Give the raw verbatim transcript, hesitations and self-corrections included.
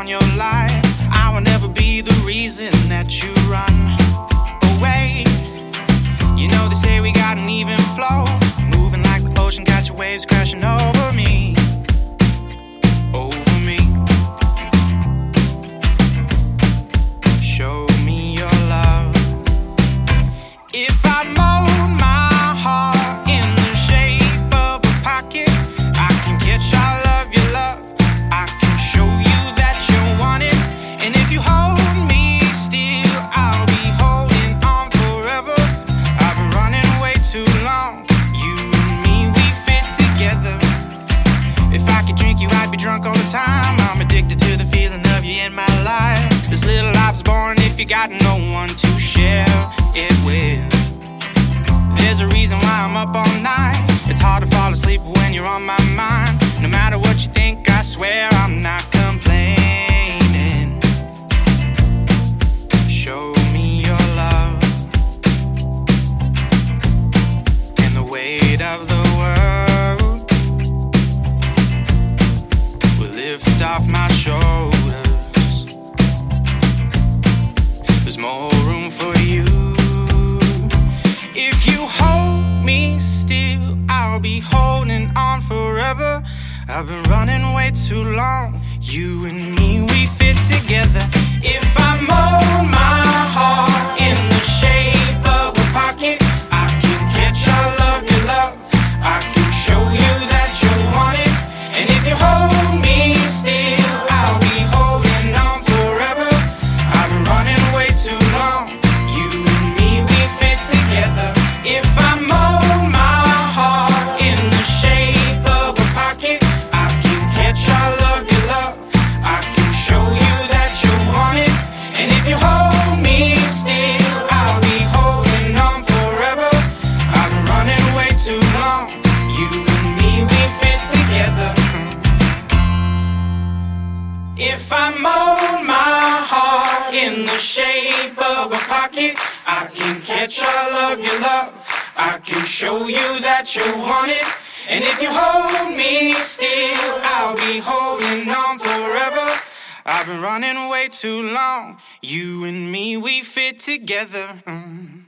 on your lie. I will never be the reason that you run away. You know they say we got an even flow, moving like the ocean, got your waves crashing over me, over me. Show me your love. If I mold my heart in the shape of a pocket, I can catch all of your love. I can show you that you want it. And if you hold me still, I'll be holding on forever. I've been running way too long. You and me, we fit together. If I could drink you, I'd be drunk all the time. I'm addicted to the feeling of you in my life. This little life's boring if you got no one to share it with. There's a reason why I'm up all night. It's hard to fall asleep when you're on my mind. No matter what you think, I swear I'm not complaining. Show me your love. And the weight of the world will lift off my shoulders. There's more room for you. If you hold me still, I'll be holding on forever. I've been running way too long. You and me, we fit together. If I mold my heart in the shape of a pocket, I can catch all of your love. I can show you that you want it. And if you hold me still, I'll be holding on forever. I've been running way too long. You and me, we fit together. If I mold my heart in the shape of a pocket, I can catch all of your love. I can show you that you want it. And if you hold me still, I'll be holding on forever. I've been running way too long. You and me, we fit together. If I mold my heart in the shape of a pocket, I can catch all of your love. I can show you that you want it. And if you hold me still, I'll be holding on forever. I've been running way too long. You and me, we fit together. Mm.